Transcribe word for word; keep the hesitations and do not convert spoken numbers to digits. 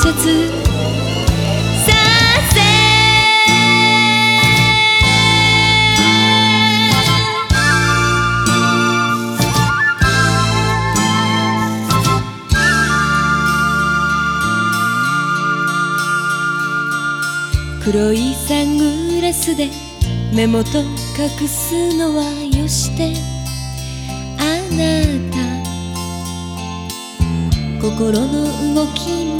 ャツさせ黒いサングラスで目元隠すのはよして、あなた心の動き